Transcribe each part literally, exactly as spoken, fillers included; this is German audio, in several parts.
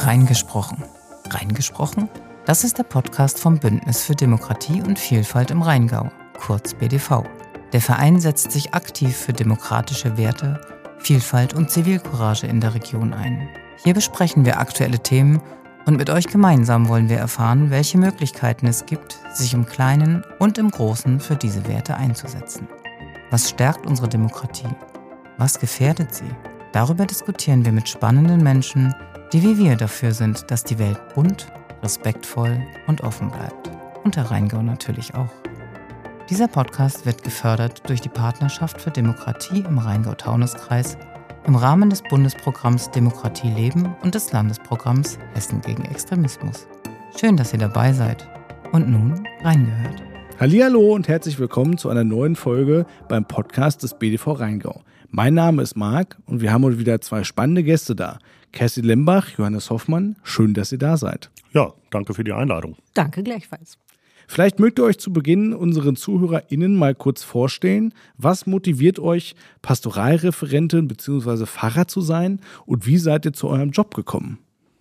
Reingesprochen. Reingesprochen? Das ist der Podcast vom Bündnis für Demokratie und Vielfalt im Rheingau, kurz B D V. Der Verein setzt sich aktiv für demokratische Werte, Vielfalt und Zivilcourage in der Region ein. Hier besprechen wir aktuelle Themen und mit euch gemeinsam wollen wir erfahren, welche Möglichkeiten es gibt, sich im Kleinen und im Großen für diese Werte einzusetzen. Was stärkt unsere Demokratie? Was gefährdet sie? Darüber diskutieren wir mit spannenden Menschen, die wie wir dafür sind, dass die Welt bunt, respektvoll und offen bleibt. Und der Rheingau natürlich auch. Dieser Podcast wird gefördert durch die Partnerschaft für Demokratie im Rheingau-Taunus-Kreis im Rahmen des Bundesprogramms Demokratie leben und des Landesprogramms Hessen gegen Extremismus. Schön, dass ihr dabei seid. Und nun reingehört. Hallihallo und herzlich willkommen zu einer neuen Folge beim Podcast des B D V Rheingau. Mein Name ist Marc und wir haben heute wieder zwei spannende Gäste da. Kerstin Lembach, Johannes Hoffmann, schön, dass ihr da seid. Ja, danke für die Einladung. Danke gleichfalls. Vielleicht mögt ihr euch zu Beginn unseren ZuhörerInnen mal kurz vorstellen, was motiviert euch, Pastoralreferentin bzw. Pfarrer zu sein und wie seid ihr zu eurem Job gekommen?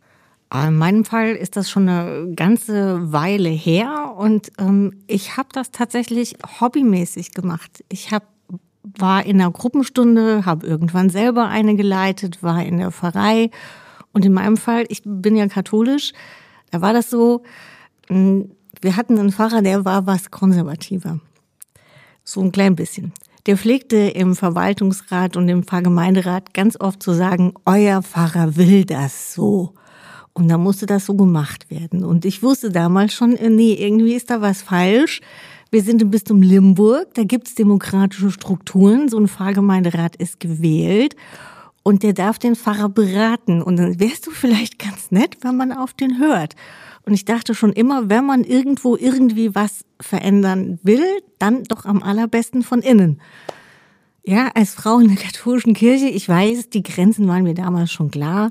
In meinem Fall ist das schon eine ganze Weile her und ähm, ich habe das tatsächlich hobbymäßig gemacht. Ich hab, war in einer Gruppenstunde, habe irgendwann selber eine geleitet, war in der Pfarrei und in meinem Fall, ich bin ja katholisch, da war das so, mh, wir hatten einen Pfarrer, der war was konservativer. So ein klein bisschen. Der pflegte im Verwaltungsrat und im Pfarrgemeinderat ganz oft zu sagen, euer Pfarrer will das so. Und da musste das so gemacht werden. Und ich wusste damals schon, nee, irgendwie ist da was falsch. Wir sind im Bistum Limburg, da gibt's demokratische Strukturen. So ein Pfarrgemeinderat ist gewählt und der darf den Pfarrer beraten. Und dann wärst du vielleicht ganz nett, wenn man auf den hört. Und ich dachte schon immer, wenn man irgendwo irgendwie was verändern will, dann doch am allerbesten von innen. Ja, als Frau in der katholischen Kirche, ich weiß, die Grenzen waren mir damals schon klar,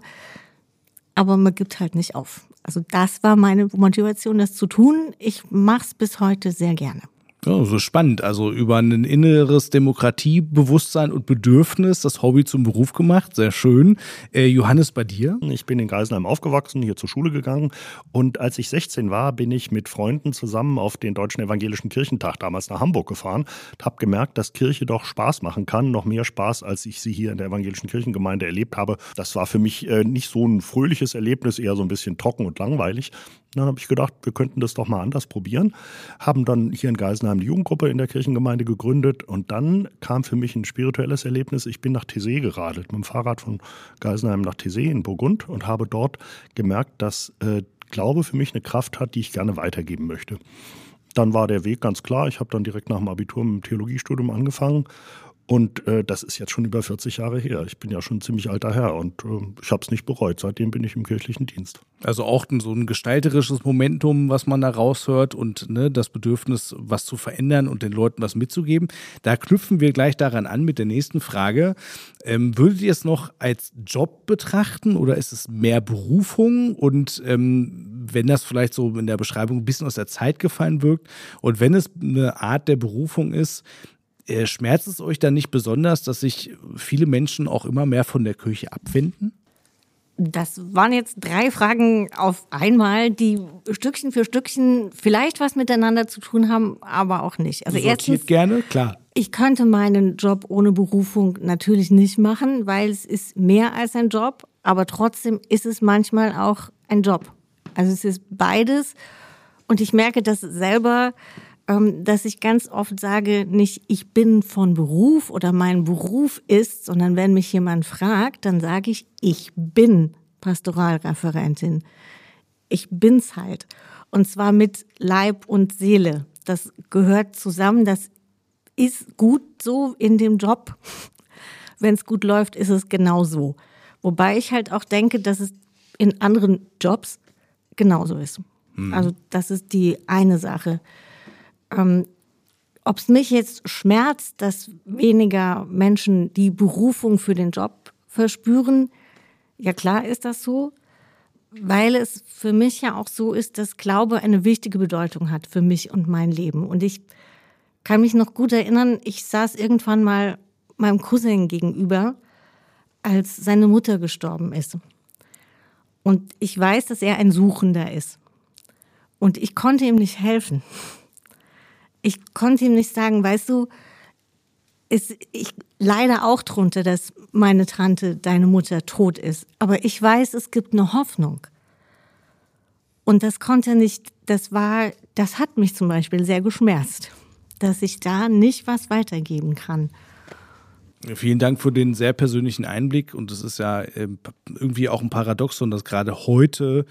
aber man gibt halt nicht auf. Also das war meine Motivation, das zu tun. Ich mache es bis heute sehr gerne. Ja, so spannend. Also über ein inneres Demokratiebewusstsein und Bedürfnis das Hobby zum Beruf gemacht. Sehr schön. Äh, Johannes, bei dir? Ich bin in Geisenheim aufgewachsen, hier zur Schule gegangen. Und als ich sechzehn war, bin ich mit Freunden zusammen auf den Deutschen Evangelischen Kirchentag damals nach Hamburg gefahren. Und habe gemerkt, dass Kirche doch Spaß machen kann. Noch mehr Spaß, als ich sie hier in der Evangelischen Kirchengemeinde erlebt habe. Das war für mich äh, nicht so ein fröhliches Erlebnis, eher so ein bisschen trocken und langweilig. Dann habe ich gedacht, wir könnten das doch mal anders probieren. Haben dann hier in Geisenheim eine Jugendgruppe in der Kirchengemeinde gegründet. Und dann kam für mich ein spirituelles Erlebnis. Ich bin nach Thésée geradelt, mit dem Fahrrad von Geisenheim nach Thésée in Burgund und habe dort gemerkt, dass äh, Glaube für mich eine Kraft hat, die ich gerne weitergeben möchte. Dann war der Weg ganz klar. Ich habe dann direkt nach dem Abitur mit dem Theologiestudium angefangen. Und äh, das ist jetzt schon über vierzig Jahre her. Ich bin ja schon ein ziemlich alter Herr und äh, ich habe es nicht bereut. Seitdem bin ich im kirchlichen Dienst. Also auch so ein gestalterisches Momentum, was man da raushört und ne, das Bedürfnis, was zu verändern und den Leuten was mitzugeben. Da knüpfen wir gleich daran an mit der nächsten Frage. Ähm, würdet ihr es noch als Job betrachten oder ist es mehr Berufung? Und ähm, wenn das vielleicht so in der Beschreibung ein bisschen aus der Zeit gefallen wirkt und wenn es eine Art der Berufung ist, schmerzt es euch dann nicht besonders, dass sich viele Menschen auch immer mehr von der Kirche abwenden? Das waren jetzt drei Fragen auf einmal, die Stückchen für Stückchen vielleicht was miteinander zu tun haben, aber auch nicht. Also Sortiert erstens, gerne, klar. Ich könnte meinen Job ohne Berufung natürlich nicht machen, weil es ist mehr als ein Job, aber trotzdem ist es manchmal auch ein Job. Also es ist beides und ich merke das selber, dass ich ganz oft sage, nicht ich bin von Beruf oder mein Beruf ist, sondern wenn mich jemand fragt, dann sage ich, ich bin Pastoralreferentin. Ich bin's halt. Und zwar mit Leib und Seele. Das gehört zusammen, das ist gut so in dem Job. Wenn es gut läuft, ist es genau so. Wobei ich halt auch denke, dass es in anderen Jobs genauso ist. Hm. Also das ist die eine Sache. Ähm, ob es mich jetzt schmerzt, dass weniger Menschen die Berufung für den Job verspüren, ja klar ist das so, weil es für mich ja auch so ist, dass Glaube eine wichtige Bedeutung hat für mich und mein Leben. Und ich kann mich noch gut erinnern, ich saß irgendwann mal meinem Cousin gegenüber, als seine Mutter gestorben ist. Und ich weiß, dass er ein Suchender ist. Und ich konnte ihm nicht helfen. Ich konnte ihm nicht sagen, weißt du, ist, ich leide auch drunter, dass meine Tante, deine Mutter, tot ist. Aber ich weiß, es gibt eine Hoffnung. Und das konnte nicht, das war, das hat mich zum Beispiel sehr geschmerzt, dass ich da nicht was weitergeben kann. Vielen Dank für den sehr persönlichen Einblick. Und es ist ja irgendwie auch ein Paradoxon, dass gerade heute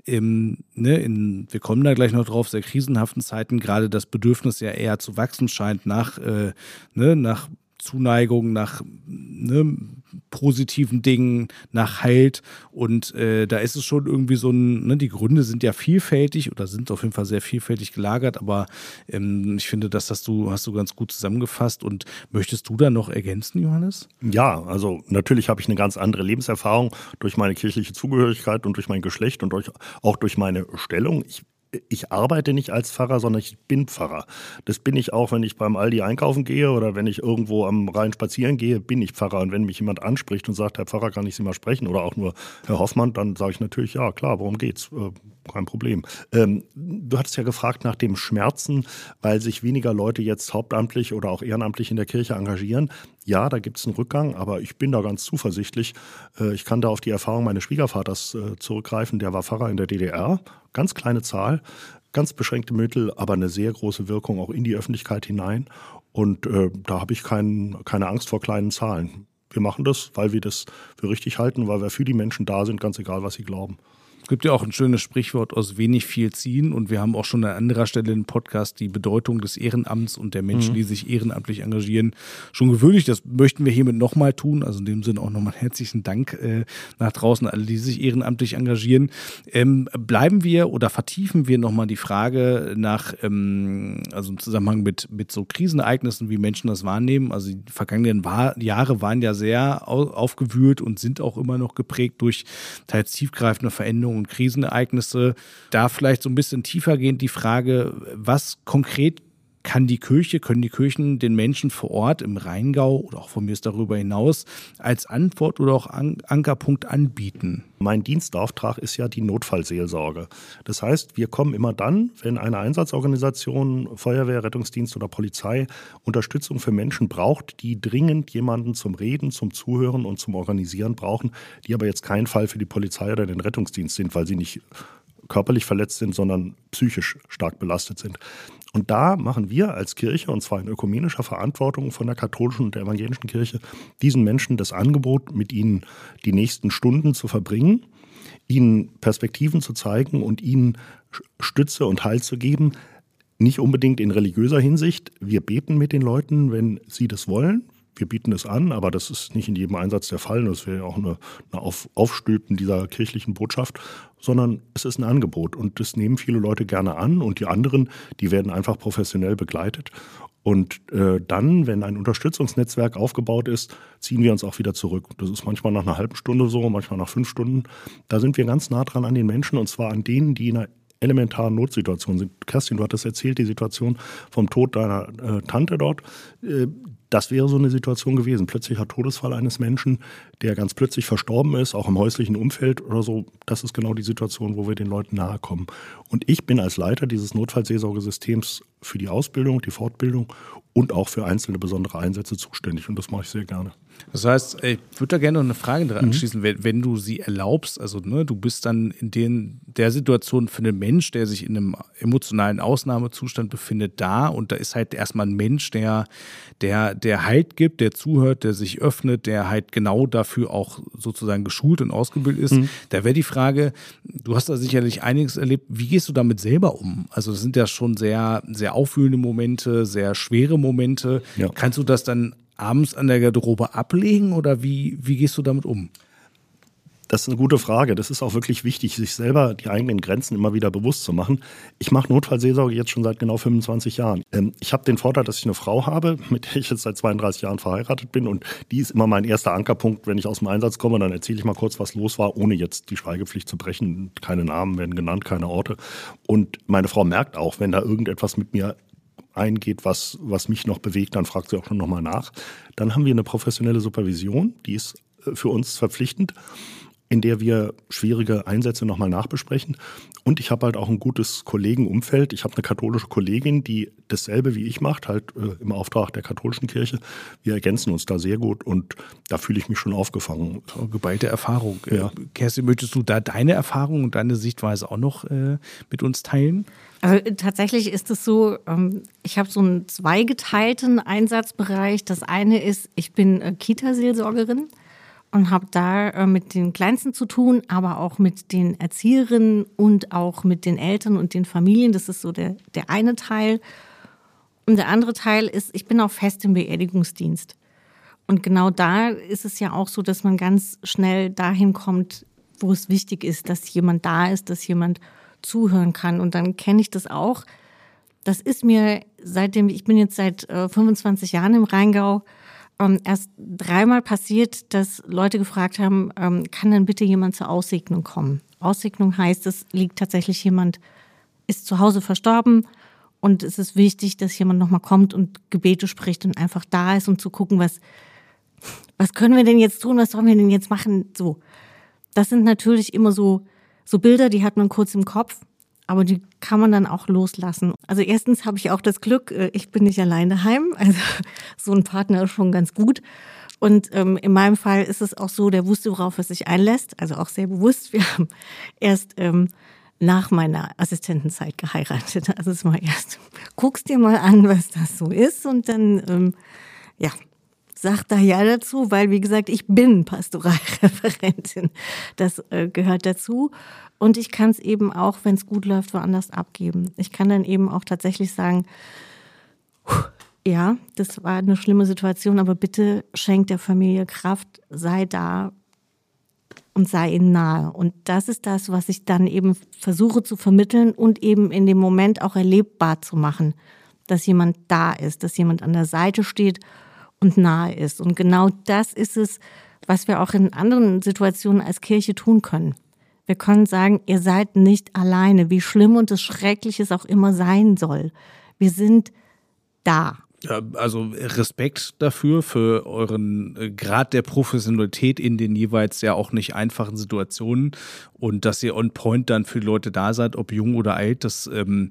Im, ne, in, wir kommen da gleich noch drauf, sehr krisenhaften Zeiten gerade das Bedürfnis ja eher zu wachsen scheint nach, äh, ne, nach Zuneigung, nach ne, positiven Dingen, nach Halt. Und äh, da ist es schon irgendwie so ein, ne, die Gründe sind ja vielfältig oder sind auf jeden Fall sehr vielfältig gelagert, aber ähm, ich finde, das hast du, hast du ganz gut zusammengefasst. Und möchtest du da noch ergänzen, Johannes? Ja, also natürlich habe ich eine ganz andere Lebenserfahrung durch meine kirchliche Zugehörigkeit und durch mein Geschlecht und durch, auch durch meine Stellung. Ich Ich arbeite nicht als Pfarrer, sondern ich bin Pfarrer. Das bin ich auch, wenn ich beim Aldi einkaufen gehe oder wenn ich irgendwo am Rhein spazieren gehe, bin ich Pfarrer. Und wenn mich jemand anspricht und sagt, Herr Pfarrer, kann ich Sie mal sprechen? Oder auch nur Herr Hoffmann, dann sage ich natürlich, ja klar, worum geht's? Äh, kein Problem. Ähm, du hattest ja gefragt nach dem Schmerzen, weil sich weniger Leute jetzt hauptamtlich oder auch ehrenamtlich in der Kirche engagieren. Ja, da gibt es einen Rückgang, aber ich bin da ganz zuversichtlich. Äh, ich kann da auf die Erfahrung meines Schwiegervaters äh, zurückgreifen. Der war Pfarrer in der D D R. Ganz kleine Zahl, ganz beschränkte Mittel, aber eine sehr große Wirkung auch in die Öffentlichkeit hinein. Und äh, da habe ich kein, keine Angst vor kleinen Zahlen. Wir machen das, weil wir das für richtig halten, weil wir für die Menschen da sind, ganz egal, was sie glauben. Es gibt ja auch ein schönes Sprichwort, aus wenig viel ziehen. Und wir haben auch schon an anderer Stelle im Podcast die Bedeutung des Ehrenamts und der Menschen, mhm. die sich ehrenamtlich engagieren, schon gewürdigt. Das möchten wir hiermit nochmal tun. Also in dem Sinne auch nochmal herzlichen Dank äh, nach draußen, alle, die sich ehrenamtlich engagieren. Ähm, bleiben wir oder vertiefen wir nochmal die Frage nach, ähm, also im Zusammenhang mit, mit so Krisenereignissen, wie Menschen das wahrnehmen. Also die vergangenen war- Jahre waren ja sehr au- aufgewühlt und sind auch immer noch geprägt durch teils tiefgreifende Veränderungen und Krisenereignisse. Da vielleicht so ein bisschen tiefergehend die Frage, was konkret kann die Kirche, können die Kirchen den Menschen vor Ort im Rheingau oder auch von mir ist darüber hinaus als Antwort oder auch An- Ankerpunkt anbieten? Mein Dienstauftrag ist ja die Notfallseelsorge. Das heißt, wir kommen immer dann, wenn eine Einsatzorganisation, Feuerwehr, Rettungsdienst oder Polizei Unterstützung für Menschen braucht, die dringend jemanden zum Reden, zum Zuhören und zum Organisieren brauchen, die aber jetzt kein Fall für die Polizei oder den Rettungsdienst sind, weil sie nicht körperlich verletzt sind, sondern psychisch stark belastet sind. Und da machen wir als Kirche, und zwar in ökumenischer Verantwortung von der katholischen und der evangelischen Kirche, diesen Menschen das Angebot, mit ihnen die nächsten Stunden zu verbringen, ihnen Perspektiven zu zeigen und ihnen Stütze und Halt zu geben. Nicht unbedingt in religiöser Hinsicht. Wir beten mit den Leuten, wenn sie das wollen. Wir bieten es an, aber das ist nicht in jedem Einsatz der Fall. Das wäre ja auch eine, eine Auf, Aufstülpen dieser kirchlichen Botschaft, sondern es ist ein Angebot und das nehmen viele Leute gerne an und die anderen, die werden einfach professionell begleitet. Und äh, dann, wenn ein Unterstützungsnetzwerk aufgebaut ist, ziehen wir uns auch wieder zurück. Das ist manchmal nach einer halben Stunde so, manchmal nach fünf Stunden. Da sind wir ganz nah dran an den Menschen und zwar an denen, die in einer elementaren Notsituation sind. Kerstin, du hattest erzählt, die Situation vom Tod deiner äh, Tante dort. Äh, Das wäre so eine Situation gewesen. Plötzlicher Todesfall eines Menschen, der ganz plötzlich verstorben ist, auch im häuslichen Umfeld oder so. Das ist genau die Situation, wo wir den Leuten nahe kommen. Und ich bin als Leiter dieses Notfallseelsorgesystems für die Ausbildung, die Fortbildung und auch für einzelne besondere Einsätze zuständig. Und das mache ich sehr gerne. Das heißt, ich würde da gerne noch eine Frage dran anschließen, mhm. wenn, wenn du sie erlaubst, also ne, du bist dann in den, der Situation für einen Mensch, der sich in einem emotionalen Ausnahmezustand befindet, da und da ist halt erstmal ein Mensch, der, der, der Halt gibt, der zuhört, der sich öffnet, der halt genau dafür auch sozusagen geschult und ausgebildet ist. Mhm. Da wäre die Frage, du hast da sicherlich einiges erlebt, wie gehst du damit selber um? Also das sind ja schon sehr, sehr aufwühlende Momente, sehr schwere Momente. Ja. Kannst du das dann abends an der Garderobe ablegen oder wie, wie gehst du damit um? Das ist eine gute Frage. Das ist auch wirklich wichtig, sich selber die eigenen Grenzen immer wieder bewusst zu machen. Ich mache Notfallseelsorge jetzt schon seit genau fünfundzwanzig Jahren. Ich habe den Vorteil, dass ich eine Frau habe, mit der ich jetzt seit zweiunddreißig Jahren verheiratet bin und die ist immer mein erster Ankerpunkt. Wenn ich aus dem Einsatz komme, dann erzähle ich mal kurz, was los war, ohne jetzt die Schweigepflicht zu brechen. Keine Namen werden genannt, keine Orte. Und meine Frau merkt auch, wenn da irgendetwas mit mir eingeht, was, was mich noch bewegt, dann fragt sie auch schon nochmal nach. Dann haben wir eine professionelle Supervision, die ist für uns verpflichtend. in der wir schwierige Einsätze nochmal nachbesprechen. Und ich habe halt auch ein gutes Kollegenumfeld. Ich habe eine katholische Kollegin, die dasselbe wie ich macht, halt äh, im Auftrag der katholischen Kirche. Wir ergänzen uns da sehr gut und da fühle ich mich schon aufgefangen. Geballte Erfahrung. Ja. Kerstin, möchtest du da deine Erfahrung und deine Sichtweise auch noch äh, mit uns teilen? Also tatsächlich ist es so, ähm, ich habe so einen zweigeteilten Einsatzbereich. Das eine ist, ich bin äh, Kita-Seelsorgerin und habe da äh, mit den Kleinsten zu tun, aber auch mit den Erzieherinnen und auch mit den Eltern und den Familien. Das ist so der, der eine Teil. Und der andere Teil ist, ich bin auch fest im Beerdigungsdienst. Und genau da ist es ja auch so, dass man ganz schnell dahin kommt, wo es wichtig ist, dass jemand da ist, dass jemand zuhören kann. Und dann kenne ich das auch. Das ist mir seitdem, ich bin jetzt seit äh, fünfundzwanzig Jahren im Rheingau, ähm, erst dreimal passiert, dass Leute gefragt haben, ähm, kann dann bitte jemand zur Aussegnung kommen? Aussegnung heißt, es liegt tatsächlich jemand, ist zu Hause verstorben und es ist wichtig, dass jemand nochmal kommt und Gebete spricht und einfach da ist, um zu gucken, was, was können wir denn jetzt tun, was sollen wir denn jetzt machen? So, das sind natürlich immer so, so Bilder, die hat man kurz im Kopf, aber die kann man dann auch loslassen. Also erstens habe ich auch das Glück, ich bin nicht allein daheim, also so ein Partner ist schon ganz gut. Und ähm, in meinem Fall ist es auch so, der wusste, worauf er sich einlässt, also auch sehr bewusst. Wir haben erst ähm, nach meiner Assistentenzeit geheiratet. Also es war erst, guckst dir mal an, was das so ist und dann, ähm, ja, sagt da ja dazu, weil wie gesagt, ich bin Pastoralreferentin. Das äh, gehört dazu. Und ich kann es eben auch, wenn es gut läuft, woanders abgeben. Ich kann dann eben auch tatsächlich sagen, ja, das war eine schlimme Situation, aber bitte schenk der Familie Kraft, sei da und sei ihnen nahe. Und das ist das, was ich dann eben versuche zu vermitteln und eben in dem Moment auch erlebbar zu machen, dass jemand da ist, dass jemand an der Seite steht und nahe ist. Und genau das ist es, was wir auch in anderen Situationen als Kirche tun können. Wir können sagen, ihr seid nicht alleine, wie schlimm und das Schreckliche es auch immer sein soll. Wir sind da. Ja, also Respekt dafür, für euren Grad der Professionalität in den jeweils ja auch nicht einfachen Situationen und dass ihr on point dann für die Leute da seid, ob jung oder alt. Das ähm,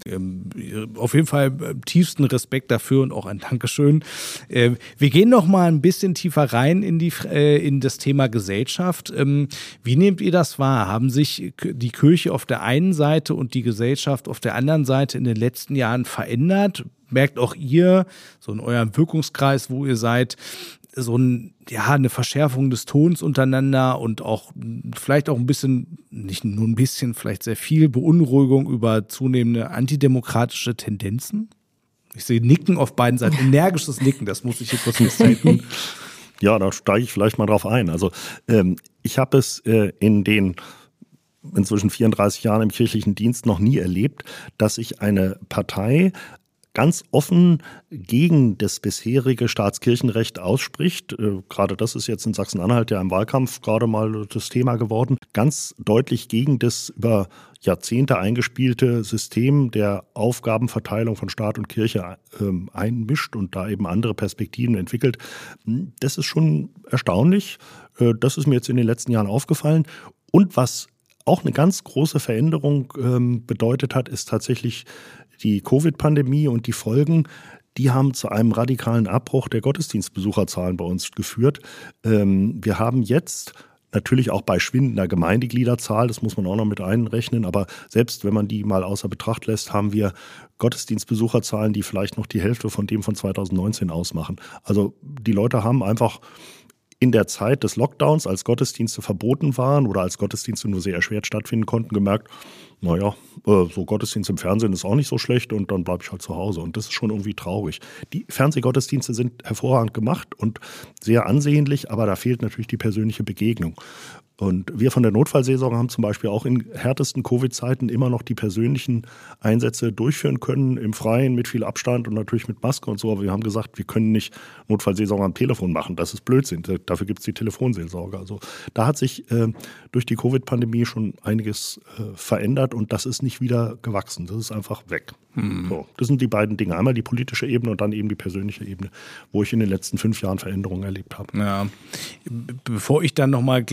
auf jeden Fall tiefsten Respekt dafür und auch ein Dankeschön. Äh, wir gehen noch mal ein bisschen tiefer rein in die äh, in das Thema Gesellschaft. Ähm, wie nehmt ihr das wahr? Haben sich die Kirche auf der einen Seite und die Gesellschaft auf der anderen Seite in den letzten Jahren verändert? Merkt auch ihr, so in eurem Wirkungskreis, wo ihr seid, so ein, ja, eine Verschärfung des Tons untereinander und auch vielleicht auch ein bisschen, nicht nur ein bisschen, vielleicht sehr viel Beunruhigung über zunehmende antidemokratische Tendenzen? Ich sehe Nicken auf beiden Seiten, energisches Nicken, das muss ich hier kurz festhalten. Ja, da steige ich vielleicht mal drauf ein. Also ähm, ich habe es äh, in den inzwischen vierunddreißig Jahren im kirchlichen Dienst noch nie erlebt, dass sich eine Partei ganz offen gegen das bisherige Staatskirchenrecht ausspricht. Äh, gerade das ist jetzt in Sachsen-Anhalt ja im Wahlkampf gerade mal das Thema geworden. Ganz deutlich gegen das über Jahrzehnte eingespielte System der Aufgabenverteilung von Staat und Kirche äh, einmischt und da eben andere Perspektiven entwickelt. Das ist schon erstaunlich. Äh, das ist mir jetzt in den letzten Jahren aufgefallen. Und was auch eine ganz große Veränderung ähm, bedeutet hat, ist tatsächlich die Covid-Pandemie und die Folgen, die haben zu einem radikalen Abbruch der Gottesdienstbesucherzahlen bei uns geführt. Ähm, wir haben jetzt natürlich auch bei schwindender Gemeindegliederzahl, das muss man auch noch mit einrechnen, aber selbst wenn man die mal außer Betracht lässt, haben wir Gottesdienstbesucherzahlen, die vielleicht noch die Hälfte von dem von zweitausendneunzehn ausmachen. Also die Leute haben einfach in der Zeit des Lockdowns, als Gottesdienste verboten waren oder als Gottesdienste nur sehr erschwert stattfinden konnten, gemerkt, naja, so Gottesdienst im Fernsehen ist auch nicht so schlecht und dann bleibe ich halt zu Hause. Und das ist schon irgendwie traurig. Die Fernsehgottesdienste sind hervorragend gemacht und sehr ansehnlich, aber da fehlt natürlich die persönliche Begegnung. Und wir von der Notfallseelsorge haben zum Beispiel auch in härtesten Covid-Zeiten immer noch die persönlichen Einsätze durchführen können, im Freien mit viel Abstand und natürlich mit Maske und so. Aber wir haben gesagt, wir können nicht Notfallseelsorge am Telefon machen. Das ist Blödsinn. Dafür gibt es die Telefonseelsorge. Also da hat sich äh, durch die Covid-Pandemie schon einiges äh, verändert und das ist nicht wieder gewachsen. Das ist einfach weg. Hm. So, das sind die beiden Dinge. Einmal die politische Ebene und dann eben die persönliche Ebene, wo ich in den letzten fünf Jahren Veränderungen erlebt habe. Ja. Bevor ich dann nochmal gleich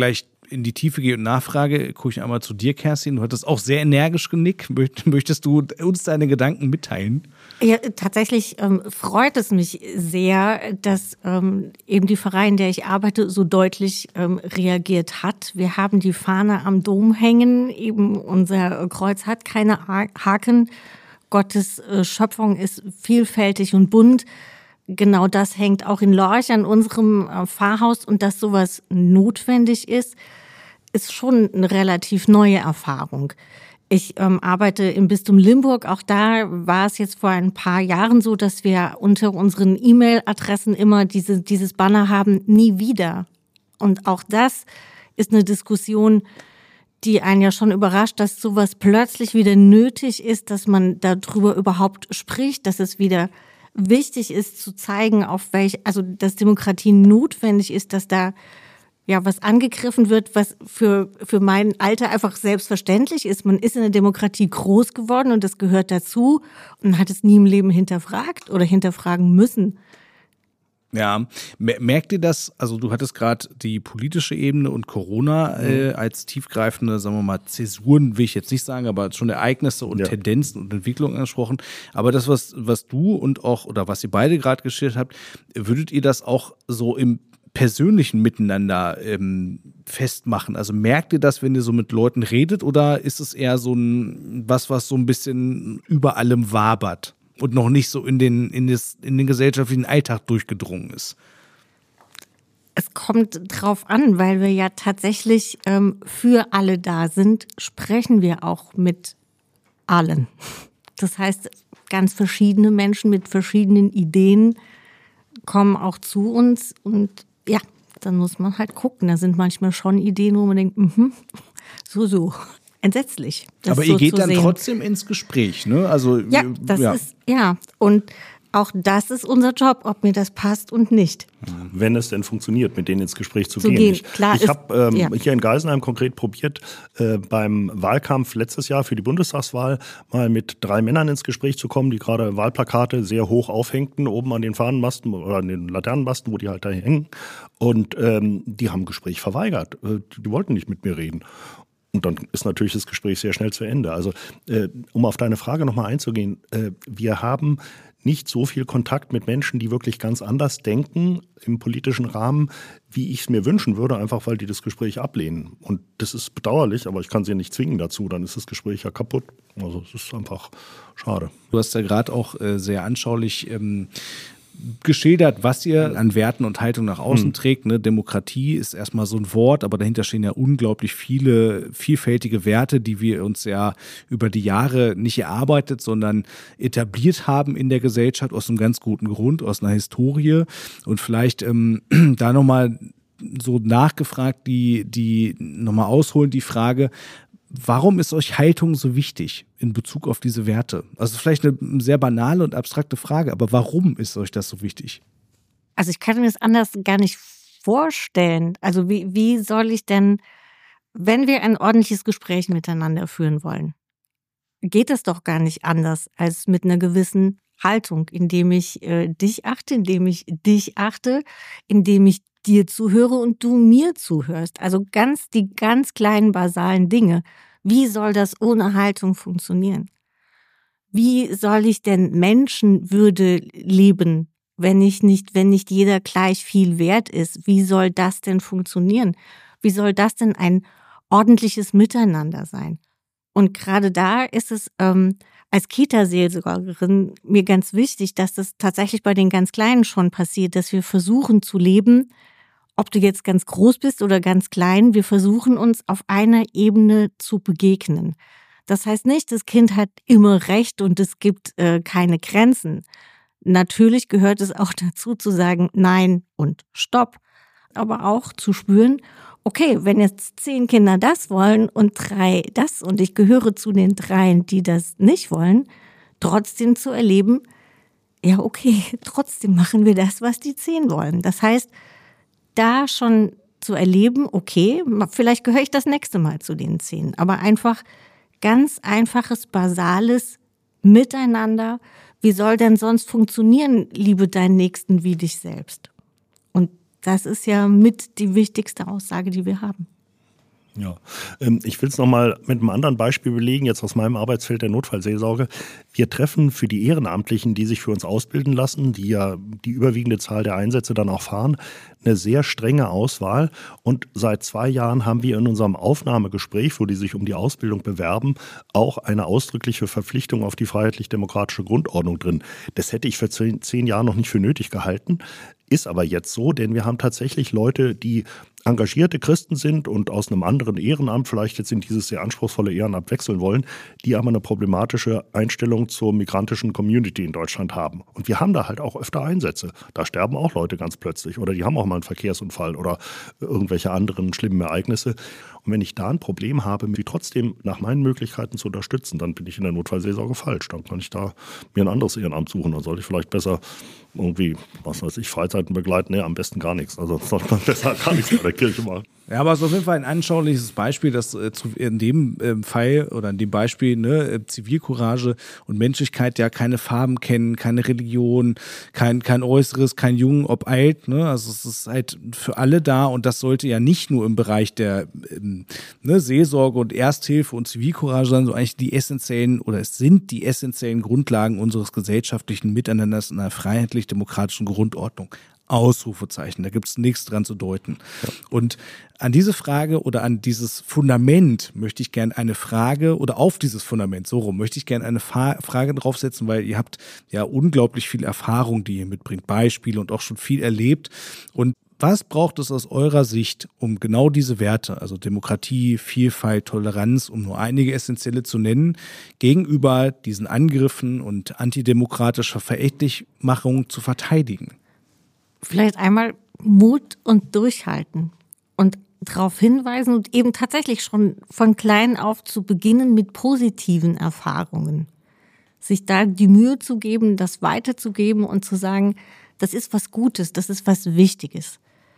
in die Tiefe gehe und nachfrage, gucke ich einmal zu dir, Kerstin. Du hattest auch sehr energisch genickt. Möchtest du uns deine Gedanken mitteilen? Ja, tatsächlich ähm, freut es mich sehr, dass ähm, eben die Pfarrei, in der ich arbeite, so deutlich ähm, reagiert hat. Wir haben die Fahne am Dom hängen. Eben unser Kreuz hat keine Haken. Gottes äh, Schöpfung ist vielfältig und bunt. Genau das hängt auch in Lorch an unserem äh, Pfarrhaus. Und dass sowas notwendig ist, ist schon eine relativ neue Erfahrung. Ich ähm, arbeite im Bistum Limburg. Auch da war es jetzt vor ein paar Jahren so, dass wir unter unseren E-Mail-Adressen immer diese, dieses Banner haben, nie wieder. Und auch das ist eine Diskussion, die einen ja schon überrascht, dass sowas plötzlich wieder nötig ist, dass man darüber überhaupt spricht, dass es wieder wichtig ist zu zeigen, auf welch, also dass Demokratie notwendig ist, dass da ja was angegriffen wird, was für für mein Alter einfach selbstverständlich ist. Man ist in der Demokratie groß geworden und das gehört dazu und hat es nie im Leben hinterfragt oder hinterfragen müssen. Ja, merkt ihr das, also du hattest gerade die politische Ebene und Corona äh, als tiefgreifende, sagen wir mal, Zäsuren, will ich jetzt nicht sagen, aber schon Ereignisse und ja. Tendenzen und Entwicklungen angesprochen. Aber das, was, was du und auch, oder was ihr beide gerade geschildert habt, würdet ihr das auch so im persönlichen Miteinander ähm, festmachen? Also merkt ihr das, wenn ihr so mit Leuten redet, oder ist es eher so ein was, was so ein bisschen über allem wabert und noch nicht so in den, in das, in den gesellschaftlichen Alltag durchgedrungen ist? Es kommt drauf an, weil wir ja tatsächlich ähm, für alle da sind, sprechen wir auch mit allen. Das heißt, ganz verschiedene Menschen mit verschiedenen Ideen kommen auch zu uns und ja, dann muss man halt gucken. Da sind manchmal schon Ideen, wo man denkt, mh, so, so, entsetzlich. Aber ihr geht dann sehen. Trotzdem ins Gespräch, ne? Also, ja, das ja. ist, ja. Und auch das ist unser Job, ob mir das passt und nicht. Wenn es denn funktioniert, mit denen ins Gespräch zu, zu gehen. gehen. Ich, Klar ich habe ähm, ja. hier in Geisenheim konkret probiert, äh, beim Wahlkampf letztes Jahr für die Bundestagswahl mal mit drei Männern ins Gespräch zu kommen, die gerade Wahlplakate sehr hoch aufhängten, oben an den Fahnenmasten oder an den Laternenmasten, wo die halt da hängen. Und ähm, die haben ein Gespräch verweigert. Äh, die wollten nicht mit mir reden. Und dann ist natürlich das Gespräch sehr schnell zu Ende. Also äh, um auf deine Frage nochmal einzugehen, äh, wir haben nicht so viel Kontakt mit Menschen, die wirklich ganz anders denken im politischen Rahmen, wie ich es mir wünschen würde, einfach weil die das Gespräch ablehnen. Und das ist bedauerlich, aber ich kann sie nicht zwingen dazu, dann ist das Gespräch ja kaputt. Also es ist einfach schade. Du hast ja gerade auch äh, sehr anschaulich ähm, geschildert, was ihr an Werten und Haltung nach außen hm. trägt. Ne? Demokratie ist erstmal so ein Wort, aber dahinter stehen ja unglaublich viele vielfältige Werte, die wir uns ja über die Jahre nicht erarbeitet, sondern etabliert haben in der Gesellschaft aus einem ganz guten Grund, aus einer Historie. Und vielleicht ähm, da nochmal so nachgefragt, die, die nochmal ausholen, die Frage, warum ist euch Haltung so wichtig in Bezug auf diese Werte? Also vielleicht eine sehr banale und abstrakte Frage, aber warum ist euch das so wichtig? Also ich kann mir das anders gar nicht vorstellen. Also wie, wie soll ich denn, wenn wir ein ordentliches Gespräch miteinander führen wollen, geht es doch gar nicht anders als mit einer gewissen Haltung, indem ich äh, dich achte, indem ich dich achte, indem ich dir zuhöre und du mir zuhörst. Also ganz die ganz kleinen basalen Dinge. Wie soll das ohne Haltung funktionieren? Wie soll ich denn Menschenwürde leben, wenn ich nicht, wenn nicht jeder gleich viel wert ist? Wie soll das denn funktionieren? Wie soll das denn ein ordentliches Miteinander sein? Und gerade da ist es ähm, als Kita-Seelsorgerin mir ganz wichtig, dass das tatsächlich bei den ganz Kleinen schon passiert, dass wir versuchen zu leben, ob du jetzt ganz groß bist oder ganz klein, wir versuchen uns auf einer Ebene zu begegnen. Das heißt nicht, das Kind hat immer recht und es gibt äh, keine Grenzen. Natürlich gehört es auch dazu zu sagen Nein und Stopp, aber auch zu spüren, okay, wenn jetzt zehn Kinder das wollen und drei das und ich gehöre zu den dreien, die das nicht wollen, trotzdem zu erleben, ja okay, trotzdem machen wir das, was die zehn wollen. Das heißt, da schon zu erleben, okay, vielleicht gehöre ich das nächste Mal zu den zehn, aber einfach ganz einfaches, basales Miteinander. Wie soll denn sonst funktionieren, liebe deinen Nächsten wie dich selbst? Und das ist ja mit die wichtigste Aussage, die wir haben. Ja, ich will es nochmal mit einem anderen Beispiel belegen, jetzt aus meinem Arbeitsfeld der Notfallseelsorge. Wir treffen für die Ehrenamtlichen, die sich für uns ausbilden lassen, die ja die überwiegende Zahl der Einsätze dann auch fahren, eine sehr strenge Auswahl. Und seit zwei Jahren haben wir in unserem Aufnahmegespräch, wo die sich um die Ausbildung bewerben, auch eine ausdrückliche Verpflichtung auf die freiheitlich-demokratische Grundordnung drin. Das hätte ich für zehn, zehn Jahre noch nicht für nötig gehalten. Ist aber jetzt so, denn wir haben tatsächlich Leute, die engagierte Christen sind und aus einem anderen Ehrenamt vielleicht jetzt in dieses sehr anspruchsvolle Ehrenamt wechseln wollen, die aber eine problematische Einstellung zur migrantischen Community in Deutschland haben. Und wir haben da halt auch öfter Einsätze. Da sterben auch Leute ganz plötzlich oder die haben auch mal einen Verkehrsunfall oder irgendwelche anderen schlimmen Ereignisse. Und wenn ich da ein Problem habe, sie trotzdem nach meinen Möglichkeiten zu unterstützen, dann bin ich in der Notfallseelsorge falsch. Dann kann ich da mir ein anderes Ehrenamt suchen. Dann sollte ich vielleicht besser irgendwie, was weiß ich, Freizeiten begleiten. Nee, am besten gar nichts. Also sollte man besser gar nichts bei der Kirche machen. Ja, aber es ist auf jeden Fall ein anschauliches Beispiel, dass äh, in dem äh, Fall oder in dem Beispiel ne, Zivilcourage und Menschlichkeit ja keine Farben kennen, keine Religion, kein, kein Äußeres, kein Jung, ob alt. Ne? Also es ist halt für alle da und das sollte ja nicht nur im Bereich der ähm, ne, Seelsorge und Ersthilfe und Zivilcourage sein, sondern eigentlich die essentiellen oder es sind die essentiellen Grundlagen unseres gesellschaftlichen Miteinanders in einer freiheitlich-demokratischen Grundordnung. Ausrufezeichen, da gibt es nichts dran zu deuten. Ja. Und an diese Frage oder an dieses Fundament möchte ich gerne eine Frage oder auf dieses Fundament, so rum, möchte ich gerne eine Fa- Frage draufsetzen, weil ihr habt ja unglaublich viel Erfahrung, die ihr mitbringt, Beispiele und auch schon viel erlebt. Und was braucht es aus eurer Sicht, um genau diese Werte, also Demokratie, Vielfalt, Toleranz, um nur einige essentielle zu nennen, gegenüber diesen Angriffen und antidemokratischer Verächtlichmachung zu verteidigen? Vielleicht einmal Mut und Durchhalten und darauf hinweisen und eben tatsächlich schon von klein auf zu beginnen mit positiven Erfahrungen. Sich da die Mühe zu geben, das weiterzugeben und zu sagen, das ist was Gutes, das ist was Wichtiges.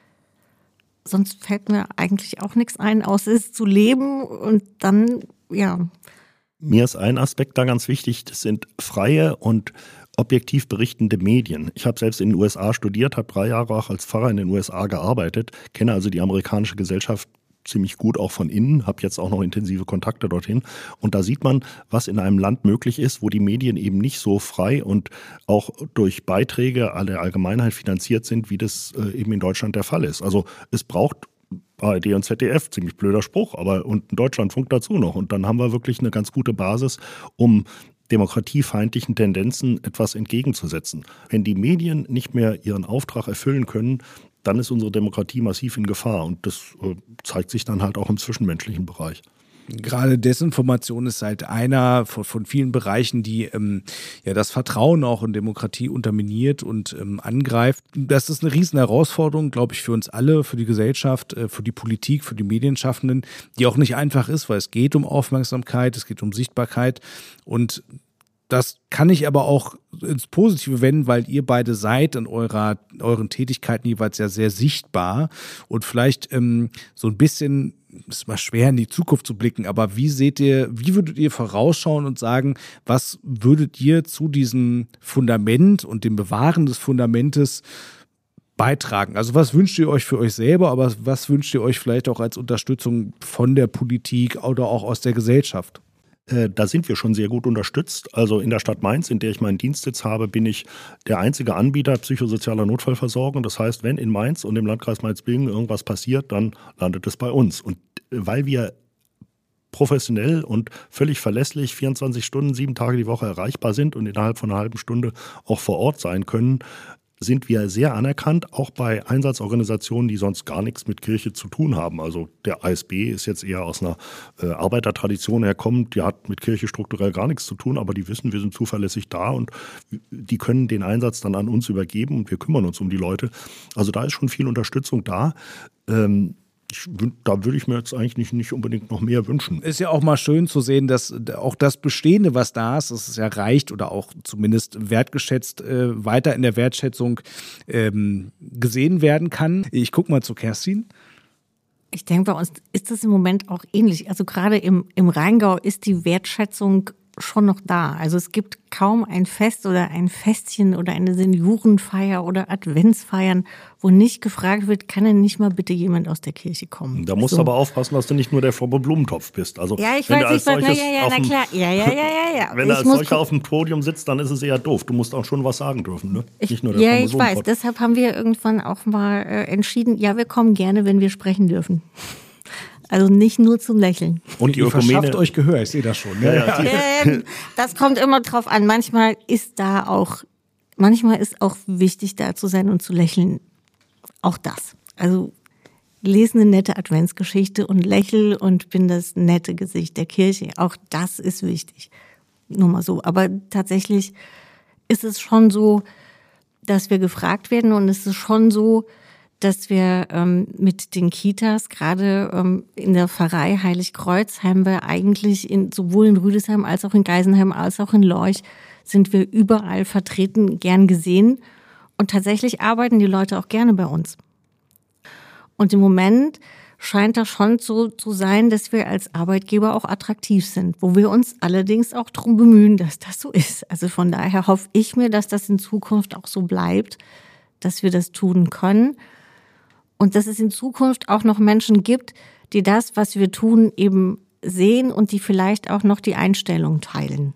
Sonst fällt mir eigentlich auch nichts ein, außer es zu leben und dann, ja. Mir ist ein Aspekt da ganz wichtig, das sind freie und objektiv berichtende Medien. Ich habe selbst in den U S A studiert, habe drei Jahre auch als Pfarrer in den U S A gearbeitet, kenne also die amerikanische Gesellschaft ziemlich gut auch von innen, habe jetzt auch noch intensive Kontakte dorthin. Und da sieht man, was in einem Land möglich ist, wo die Medien eben nicht so frei und auch durch Beiträge der Allgemeinheit finanziert sind, wie das eben in Deutschland der Fall ist. Also es braucht A R D und Z D F, ziemlich blöder Spruch, aber und ein Deutschlandfunk dazu noch. Und dann haben wir wirklich eine ganz gute Basis, um demokratiefeindlichen Tendenzen etwas entgegenzusetzen. Wenn die Medien nicht mehr ihren Auftrag erfüllen können, dann ist unsere Demokratie massiv in Gefahr. Und das äh, zeigt sich dann halt auch im zwischenmenschlichen Bereich. Gerade Desinformation ist halt einer von, von vielen Bereichen, die ähm, ja das Vertrauen auch in Demokratie unterminiert und ähm, angreift. Das ist eine riesen Herausforderung, glaube ich, für uns alle, für die Gesellschaft, äh, für die Politik, für die Medienschaffenden, die auch nicht einfach ist, weil es geht um Aufmerksamkeit, es geht um Sichtbarkeit und das kann ich aber auch ins Positive wenden, weil ihr beide seid in eurer, euren Tätigkeiten jeweils ja sehr sichtbar und vielleicht ähm, so ein bisschen, ist mal schwer in die Zukunft zu blicken, aber wie seht ihr, wie würdet ihr vorausschauen und sagen, was würdet ihr zu diesem Fundament und dem Bewahren des Fundamentes beitragen? Also was wünscht ihr euch für euch selber, aber was wünscht ihr euch vielleicht auch als Unterstützung von der Politik oder auch aus der Gesellschaft? Da sind wir schon sehr gut unterstützt. Also in der Stadt Mainz, in der ich meinen Dienstsitz habe, bin ich der einzige Anbieter psychosozialer Notfallversorgung. Das heißt, wenn in Mainz und im Landkreis Mainz-Bingen irgendwas passiert, dann landet es bei uns. Und weil wir professionell und völlig verlässlich vierundzwanzig Stunden, sieben Tage die Woche erreichbar sind und innerhalb von einer halben Stunde auch vor Ort sein können, sind wir sehr anerkannt, auch bei Einsatzorganisationen, die sonst gar nichts mit Kirche zu tun haben. Also der A S B ist jetzt eher aus einer äh, Arbeitertradition herkommend, die hat mit Kirche strukturell gar nichts zu tun, aber die wissen, wir sind zuverlässig da und die können den Einsatz dann an uns übergeben und wir kümmern uns um die Leute. Also da ist schon viel Unterstützung da. Ähm, Ich, da würde ich mir jetzt eigentlich nicht, nicht unbedingt noch mehr wünschen. Ist ja auch mal schön zu sehen, dass auch das Bestehende, was da ist, dass es ja reicht oder auch zumindest wertgeschätzt, äh, weiter in der Wertschätzung ähm, gesehen werden kann. Ich gucke mal zu Kerstin. Ich denke, bei uns ist das im Moment auch ähnlich. Also gerade im, im Rheingau ist die Wertschätzung schon noch da. Also es gibt kaum ein Fest oder ein Festchen oder eine Seniorenfeier oder Adventsfeiern, wo nicht gefragt wird, kann denn nicht mal bitte jemand aus der Kirche kommen? Da musst so. du aber aufpassen, dass du nicht nur der fromme Blumentopf bist. Also, ja, ich wenn weiß, ich weiß, na, ja, ja, na dem, klar, ja, ja, ja, ja, ja. Wenn du ich als solcher auf dem Podium sitzt, dann ist es eher doof. Du musst auch schon was sagen dürfen, ne? Ich, nicht nur der ja, fromme ich Blumentopf. weiß. Deshalb haben wir irgendwann auch mal äh, entschieden, ja, wir kommen gerne, wenn wir sprechen dürfen. Also nicht nur zum Lächeln. Und die ihr Ökumene verschafft euch Gehör, ich sehe das schon. Ne? Ja, ja. Ähm, das kommt immer drauf an. Manchmal ist da auch, manchmal ist auch wichtig, da zu sein und zu lächeln. Auch das. Also lese eine nette Adventsgeschichte und lächel und bin das nette Gesicht der Kirche. Auch das ist wichtig. Nur mal so. Aber tatsächlich ist es schon so, dass wir gefragt werden und es ist schon so, dass wir ähm, mit den Kitas, gerade ähm, in der Pfarrei Heiligkreuz, haben wir eigentlich in, sowohl in Rüdesheim als auch in Geisenheim als auch in Lorch, sind wir überall vertreten, gern gesehen. Und tatsächlich arbeiten die Leute auch gerne bei uns. Und im Moment scheint das schon so zu sein, dass wir als Arbeitgeber auch attraktiv sind, wo wir uns allerdings auch darum bemühen, dass das so ist. Also von daher hoffe ich mir, dass das in Zukunft auch so bleibt, dass wir das tun können. Und dass es in Zukunft auch noch Menschen gibt, die das, was wir tun, eben sehen und die vielleicht auch noch die Einstellung teilen.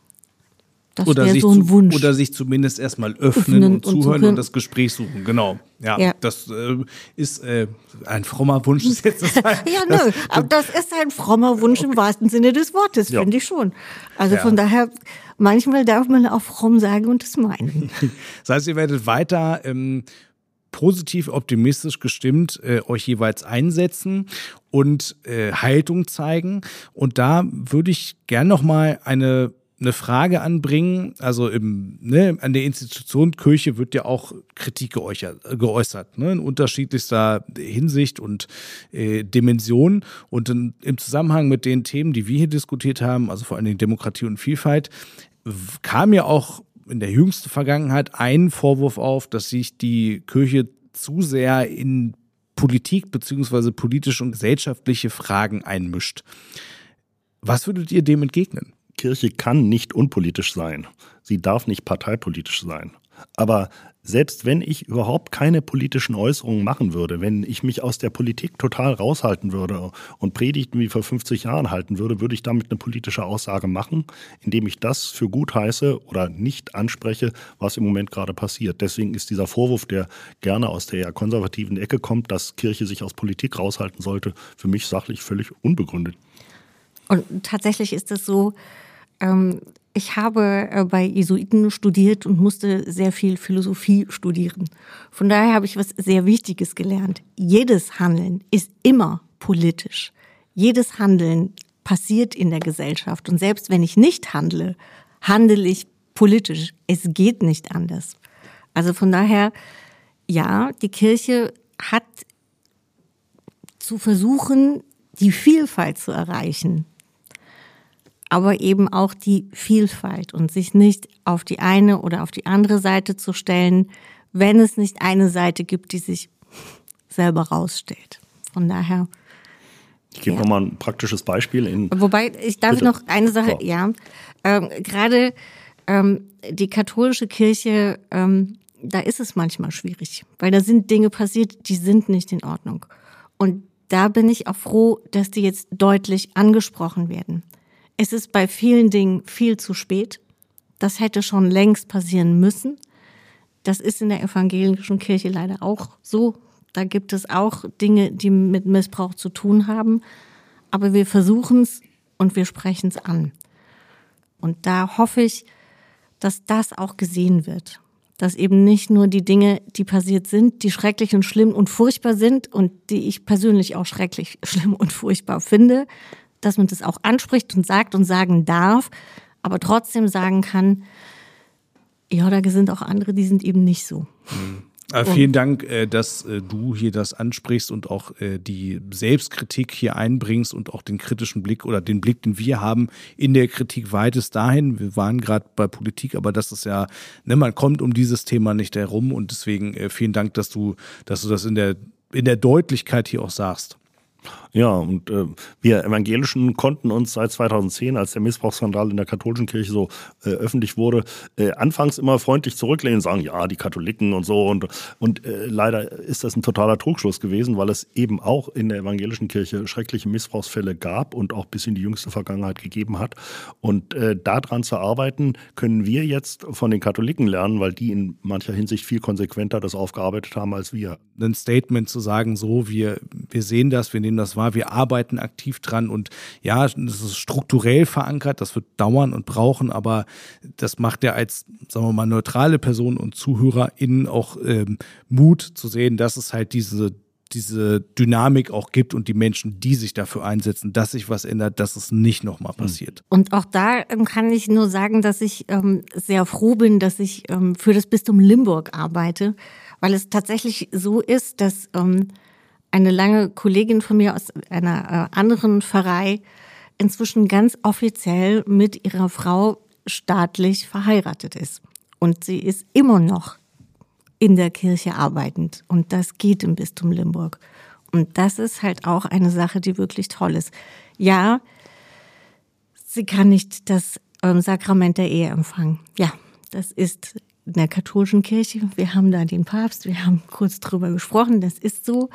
Das wäre so ein zu, Wunsch. Oder sich zumindest erstmal öffnen, Öffnen und, und zuhören zuhören. und das Gespräch suchen. Genau. Ja, Ja. das äh, ist äh, ein frommer Wunsch. Ist jetzt das, Ja, nö, aber das ist ein frommer Wunsch im wahrsten Sinne des Wortes, Ja. finde ich schon. Also Ja. von daher, manchmal darf man auch fromm sagen und es meinen. Das heißt, ihr werdet weiter ähm, positiv, optimistisch gestimmt äh, euch jeweils einsetzen und äh, Haltung zeigen. Und da würde ich gern noch mal eine eine Frage anbringen. Also im, ne, an der Institution Kirche wird ja auch Kritik geäußert, geäußert ne, in unterschiedlichster Hinsicht und äh, Dimension. Und in, im Zusammenhang mit den Themen, die wir hier diskutiert haben, also vor allen Dingen Demokratie und Vielfalt, kam ja auch in der jüngsten Vergangenheit ein Vorwurf auf, dass sich die Kirche zu sehr in Politik beziehungsweise politische und gesellschaftliche Fragen einmischt. Was würdet ihr dem entgegnen? Kirche kann nicht unpolitisch sein. Sie darf nicht parteipolitisch sein. Aber selbst wenn ich überhaupt keine politischen Äußerungen machen würde, wenn ich mich aus der Politik total raushalten würde und Predigten wie vor fünfzig Jahren halten würde, würde ich damit eine politische Aussage machen, indem ich das für gut heiße oder nicht anspreche, was im Moment gerade passiert. Deswegen ist dieser Vorwurf, der gerne aus der eher konservativen Ecke kommt, dass Kirche sich aus Politik raushalten sollte, für mich sachlich völlig unbegründet. Und tatsächlich ist es so, ähm, ich habe äh, bei Jesuiten studiert und musste sehr viel Philosophie studieren. Von daher habe ich was sehr Wichtiges gelernt. Jedes Handeln ist immer politisch. Jedes Handeln passiert in der Gesellschaft. Und selbst wenn ich nicht handle, handle ich politisch. Es geht nicht anders. Also von daher, ja, die Kirche hat zu versuchen, die Vielfalt zu erreichen, aber eben auch die Vielfalt und sich nicht auf die eine oder auf die andere Seite zu stellen, wenn es nicht eine Seite gibt, die sich selber rausstellt. Von daher. Ich gebe Ja. nochmal ein praktisches Beispiel. In Wobei, ich darf Bitte. noch eine Sache, Ja. ja, ähm, gerade ähm, die katholische Kirche, ähm, da ist es manchmal schwierig, weil da sind Dinge passiert, die sind nicht in Ordnung. Und da bin ich auch froh, dass die jetzt deutlich angesprochen werden. Es ist bei vielen Dingen viel zu spät. Das hätte schon längst passieren müssen. Das ist in der evangelischen Kirche leider auch so. Da gibt es auch Dinge, die mit Missbrauch zu tun haben. Aber wir versuchen es und wir sprechen es an. Und da hoffe ich, dass das auch gesehen wird. Dass eben nicht nur die Dinge, die passiert sind, die schrecklich und schlimm und furchtbar sind und die ich persönlich auch schrecklich, schlimm und furchtbar finde, dass man das auch anspricht und sagt und sagen darf, aber trotzdem sagen kann, ja, da sind auch andere, die sind eben nicht so. Äh, vielen Dank, äh, dass äh, du hier das ansprichst und auch äh, die Selbstkritik hier einbringst und auch den kritischen Blick oder den Blick, den wir haben in der Kritik weitest dahin. Wir waren gerade bei Politik, aber das ist ja, ne, man kommt um dieses Thema nicht herum und deswegen äh, vielen Dank, dass du, dass du das in der, in der Deutlichkeit hier auch sagst. Ja, und äh, wir Evangelischen konnten uns seit zweitausendzehn, als der Missbrauchsskandal in der katholischen Kirche so äh, öffentlich wurde, äh, anfangs immer freundlich zurücklehnen und sagen, ja, die Katholiken und so. Und, und äh, leider ist das ein totaler Trugschluss gewesen, weil es eben auch in der evangelischen Kirche schreckliche Missbrauchsfälle gab und auch bis in die jüngste Vergangenheit gegeben hat. Und äh, daran zu arbeiten, können wir jetzt von den Katholiken lernen, weil die in mancher Hinsicht viel konsequenter das aufgearbeitet haben als wir. Ein Statement zu sagen, so, wir, wir sehen das, wir nehmen das wahr, wir arbeiten aktiv dran und ja, das ist strukturell verankert, das wird dauern und brauchen, aber das macht ja als, sagen wir mal, neutrale Person und ZuhörerInnen auch ähm, Mut zu sehen, dass es halt diese diese Dynamik auch gibt und die Menschen, die sich dafür einsetzen, dass sich was ändert, dass es nicht nochmal passiert. Und auch da ähm, kann ich nur sagen, dass ich ähm, sehr froh bin, dass ich ähm, für das Bistum Limburg arbeite, weil es tatsächlich so ist, dass ähm, eine lange Kollegin von mir aus einer äh, anderen Pfarrei inzwischen ganz offiziell mit ihrer Frau staatlich verheiratet ist. Und sie ist immer noch in der Kirche arbeitend. Und das geht im Bistum Limburg. Und das ist halt auch eine Sache, die wirklich toll ist. Ja, sie kann nicht das ähm, Sakrament der Ehe empfangen. Ja, das ist in der katholischen Kirche. Wir haben da den Papst, wir haben kurz drüber gesprochen, das ist so.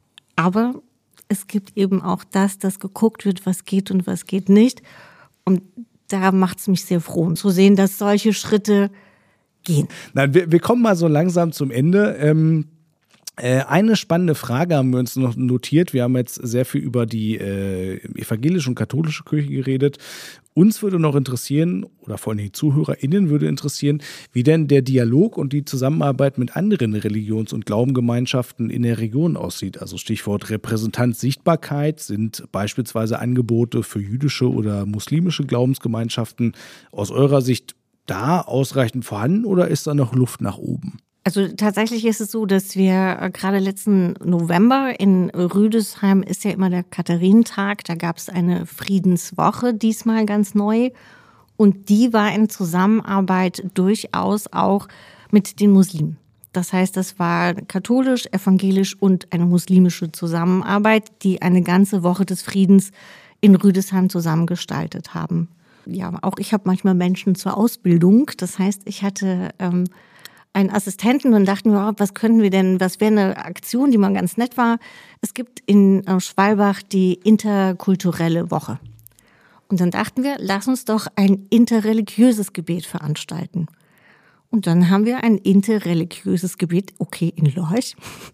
Aber es gibt eben auch das, dass geguckt wird, was geht und was geht nicht. Und da macht es mich sehr froh, zu sehen, dass solche Schritte gehen. Nein, wir, wir kommen mal so langsam zum Ende. Ähm, äh, eine spannende Frage haben wir uns noch notiert. Wir haben jetzt sehr viel über die äh, evangelische und katholische Kirche geredet. Uns würde noch interessieren, oder vor allem die ZuhörerInnen würde interessieren, wie denn der Dialog und die Zusammenarbeit mit anderen Religions- und Glaubengemeinschaften in der Region aussieht. Also Stichwort Repräsentanz, Sichtbarkeit, sind beispielsweise Angebote für jüdische oder muslimische Glaubensgemeinschaften aus eurer Sicht da ausreichend vorhanden oder ist da noch Luft nach oben? Also tatsächlich ist es so, dass wir gerade letzten November in Rüdesheim ist ja immer der Katharinentag, da gab es eine Friedenswoche, diesmal ganz neu. Und die war in Zusammenarbeit durchaus auch mit den Muslimen. Das heißt, das war katholisch, evangelisch und eine muslimische Zusammenarbeit, die eine ganze Woche des Friedens in Rüdesheim zusammengestaltet haben. Ja, auch ich habe manchmal Menschen zur Ausbildung. Das heißt, ich hatte ähm, einen Assistenten und dachten wir, was können wir denn, was wäre eine Aktion, die mal ganz nett war. Es gibt in äh, Schwalbach die interkulturelle Woche. Und dann dachten wir, lass uns doch ein interreligiöses Gebet veranstalten. Und dann haben wir ein interreligiöses Gebet, okay, in Lorch,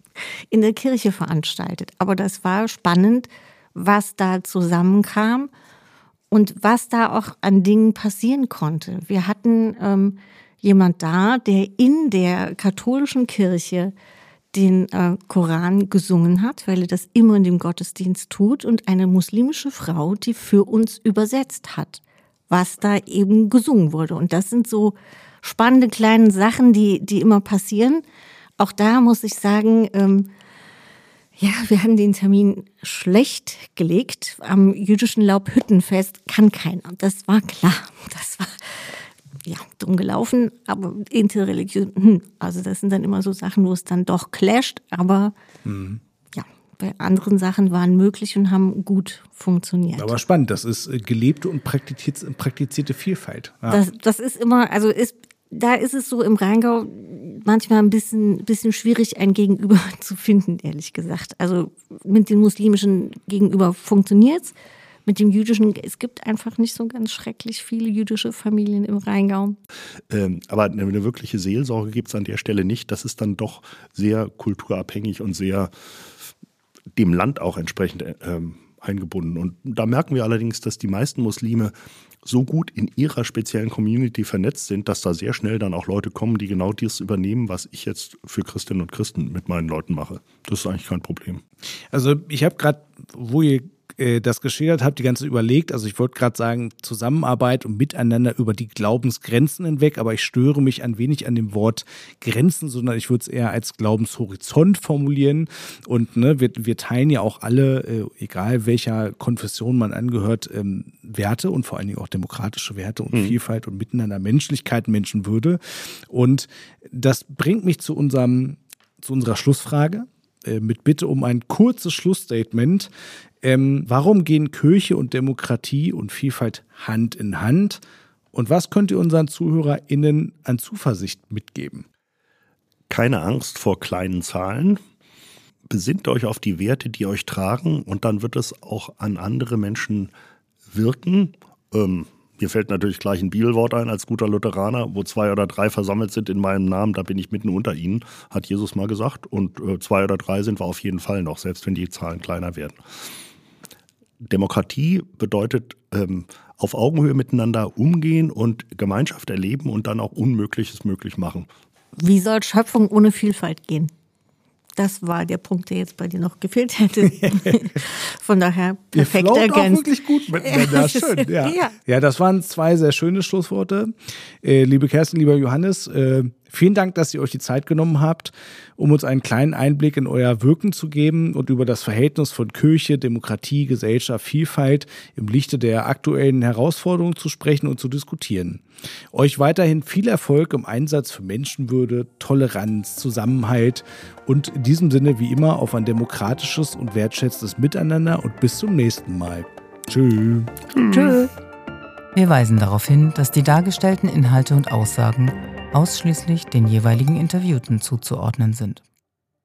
in der Kirche veranstaltet. Aber das war spannend, was da zusammenkam und was da auch an Dingen passieren konnte. Wir hatten ähm, jemand da, der in der katholischen Kirche den äh, Koran gesungen hat, weil er das immer in dem Gottesdienst tut, und eine muslimische Frau, die für uns übersetzt hat, was da eben gesungen wurde. Und das sind so spannende kleine Sachen, die die immer passieren. Auch da muss ich sagen, ähm, ja, wir haben den Termin schlecht gelegt. Am jüdischen Laubhüttenfest kann keiner. Das war klar. Das war ja dumm gelaufen, aber interreligiös. Hm, also das sind dann immer so Sachen, wo es dann doch clasht. Aber mhm. ja, bei anderen Sachen waren möglich und haben gut funktioniert. Aber spannend. Das ist gelebte und praktizierte, praktizierte Vielfalt. Ja. Das, das ist immer, also ist Da ist es so im Rheingau manchmal ein bisschen, bisschen schwierig, ein Gegenüber zu finden, ehrlich gesagt. Also mit den muslimischen Gegenüber funktioniert's. Mit dem jüdischen, es gibt einfach nicht so ganz schrecklich viele jüdische Familien im Rheingau. Ähm, aber eine wirkliche Seelsorge gibt es an der Stelle nicht. Das ist dann doch sehr kulturabhängig und sehr dem Land auch entsprechend ähm, eingebunden. Und da merken wir allerdings, dass die meisten Muslime so gut in ihrer speziellen Community vernetzt sind, dass da sehr schnell dann auch Leute kommen, die genau das übernehmen, was ich jetzt für Christinnen und Christen mit meinen Leuten mache. Das ist eigentlich kein Problem. Also ich habe gerade, wo ihr äh, das geschildert habt, die ganze Zeit überlegt, also ich wollte gerade sagen, Zusammenarbeit und Miteinander über die Glaubensgrenzen hinweg, aber ich störe mich ein wenig an dem Wort Grenzen, sondern ich würde es eher als Glaubenshorizont formulieren. Und ne, wir, wir teilen ja auch alle, äh, egal welcher Konfession man angehört, ähm, Werte und vor allen Dingen auch demokratische Werte und mhm. Vielfalt und Miteinander, Menschlichkeit, Menschenwürde. Und das bringt mich zu unserem, zu unserer Schlussfrage. äh, mit Bitte um ein kurzes Schlussstatement. Ähm, warum gehen Kirche und Demokratie und Vielfalt Hand in Hand? Und was könnt ihr unseren ZuhörerInnen an Zuversicht mitgeben? Keine Angst vor kleinen Zahlen. Besinnt euch auf die Werte, die euch tragen, und dann wird es auch an andere Menschen wirken. Ähm, mir fällt natürlich gleich ein Bibelwort ein als guter Lutheraner, wo zwei oder drei versammelt sind in meinem Namen, da bin ich mitten unter ihnen, hat Jesus mal gesagt. Und äh, zwei oder drei sind wir auf jeden Fall noch, selbst wenn die Zahlen kleiner werden. Demokratie bedeutet ähm, auf Augenhöhe miteinander umgehen und Gemeinschaft erleben und dann auch Unmögliches möglich machen. Wie soll Schöpfung ohne Vielfalt gehen? Das war der Punkt, der jetzt bei dir noch gefehlt hätte. Von daher perfekt Ihr ergänzt. Auch wirklich gut miteinander. Schön, ja. ja. Ja, das waren zwei sehr schöne Schlussworte. Äh, liebe Kerstin, lieber Johannes, äh, vielen Dank, dass ihr euch die Zeit genommen habt, um uns einen kleinen Einblick in euer Wirken zu geben und über das Verhältnis von Kirche, Demokratie, Gesellschaft, Vielfalt im Lichte der aktuellen Herausforderungen zu sprechen und zu diskutieren. Euch weiterhin viel Erfolg im Einsatz für Menschenwürde, Toleranz, Zusammenhalt und in diesem Sinne wie immer auf ein demokratisches und wertschätzendes Miteinander und bis zum nächsten Mal. Tschüss. Tschüss. Wir weisen darauf hin, dass die dargestellten Inhalte und Aussagen ausschließlich den jeweiligen Interviewten zuzuordnen sind.